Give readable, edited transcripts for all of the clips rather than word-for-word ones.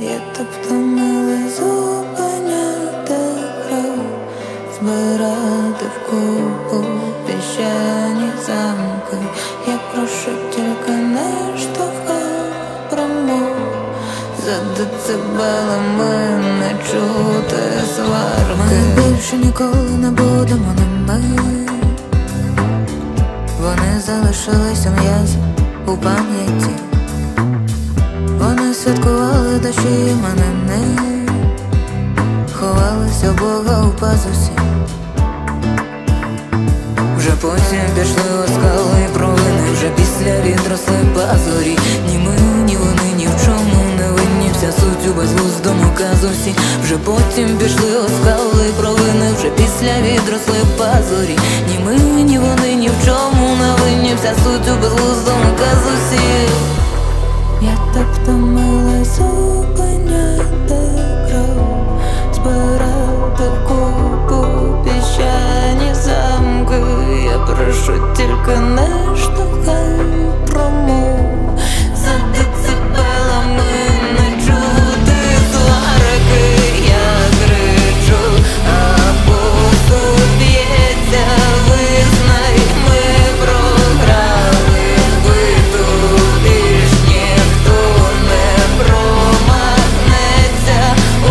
Я так втомилась зупиняти кров, збирати вкупу піщані замки. Я прошу, тільки не штовхай промов. За децибелами не чути сварки. Ми більше ніколи не будемо ними. Вони залишилися м'язи у пам'яті. Вони святкували дощі іменини, ховалися Бога у пазусі. Вже потім пішли оскали і провини, вже після відросли пазурі. Ні ми, ні вони, ні в чому не винні, вся суть у безглуздому казусі. Вже потім пішли оскали і провини, вже після відросли пазурі. Ні ми, ні вони, ні в чому не винні, вся суть у безглуздому казусі. Я так втомилась зупиняти кров, збирати вкупу піщані замки. Я прошу, тільки не штовхай промов. За децибелами не чути сварки. Я кричу, а посуд б'ється, визнай, ми програли битву. Більш ніхто не промахнеться,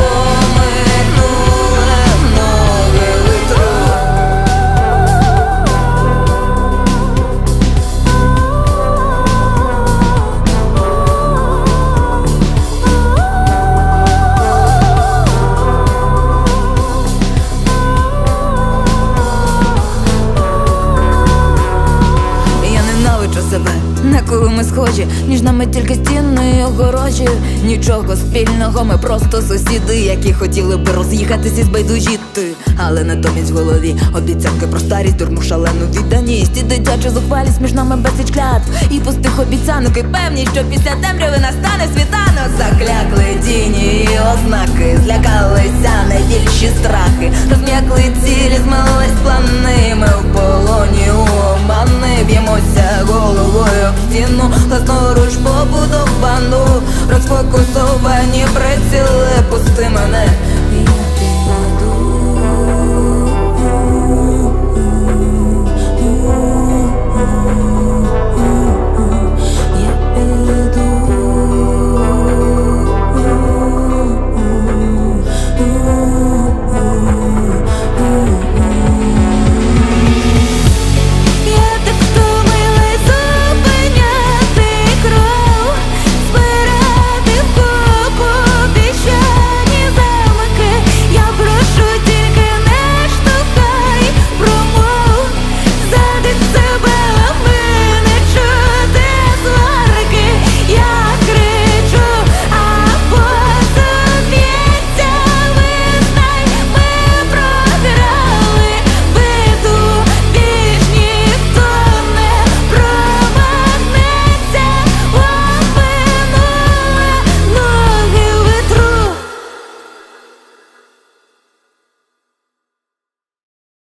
оминуле многе витро. Я ненавиджу себе, на кого ми схожі, між нами тільки стіни й огорожі. Нічого спільного, ми просто сусіди, які хотіли би роз'їхатись і збайдужіти. Але натомість в голові обіцянки про старість, дурну шалену відданість і дитячу зухвалість, між нами безліч клятв і пустих обіцянок, і певні, що після темряви настане світанок. Заклякли тіні і ознаки, злякалися найбільші страхи, розм'якли цілі, змились плани. Ми в полоні у омани, б'ємося головою об стіну, власноруч побудовану, розфокусовану